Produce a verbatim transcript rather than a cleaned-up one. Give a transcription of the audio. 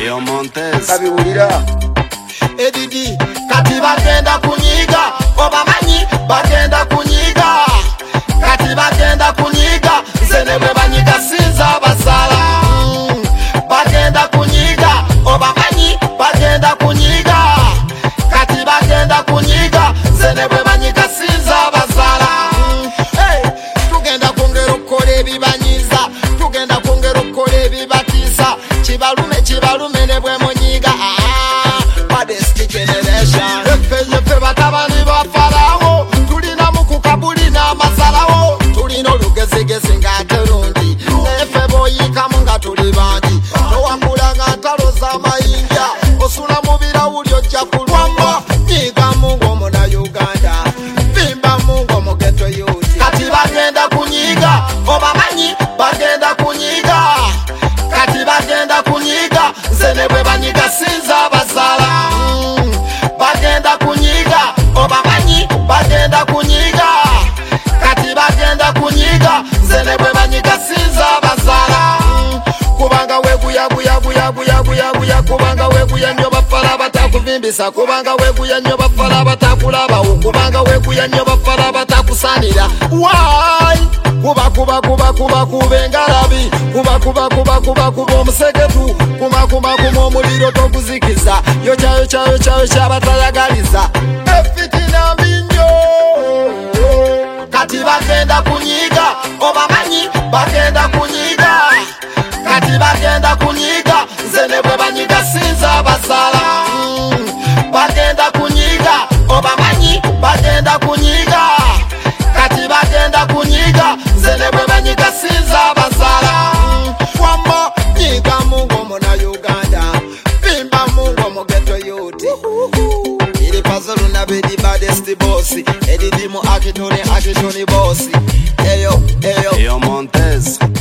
Eyo Montez kabiwulira edidi kati bagenda kunyiga obamanyi bagenda kunyiga kati bagenda kunyiga nze bwe banyiga sinza basala mm. bagenda kunyiga obamanyi bagenda kunyiga kati bagenda kunyiga nze bwe banyiga sinza basala mm. hey, tugenda kwongera okukola ebibanyiza tugenda kwongera okukola ebibatiisa kibalume kibalume ne bwe munyiga ah, modest generation efe batabani ba Farawo tulina mukukabuli n'amasalawo tulina olugezigezi ng'aterundi nefe boyikamu nga tuli bangi nowakula nga ntalo z'amayinja osula mu birawuli ojja kulwamba nyiga mungo muna Uganda bimba mungo mu ghetto youth kati bagenda kunyiga obamanyi bagenda kunyiga kati bagenda kunyiga nze ne bwe banyiga sinza basala mm. bagenda kunyiga obamanyi bagenda kunyiga kati bagenda kunyiga nze ne bwe banyiga sinza basala mm. kubanga weguyaguyaguyaguyaguyaguya kubanga weguya nnyo bafala batakuvimbisa kubanga weguya nnyo bafala batakulabawo kubanga weguya nnyo bafala batakusanira why kuba kuba kuba kuba kuba engalabi kuba kuba kuba kuba kuba omusegetu kuma kuma kuma omuliro toguzikiza yo kyayo kyayo kyayo kyabatayagaliza efitina mbinyo kati bagenda kunyiga obamanyi bagenda kunyiga kati bagenda kunyiga nze ne bwe banyiga sinza basala mm. bagenda kunyiga obamanyi bagenda kunyiga kati bagenda kunyiga nze ne bwe banyiga sinza basala mm. wamba nyiga mungo muna Uganda bimba mungo mu ghetto youth iri puzzle na bedi baddest boss edidi mu akitoni akitoni boss eyo eyo Eyo Montez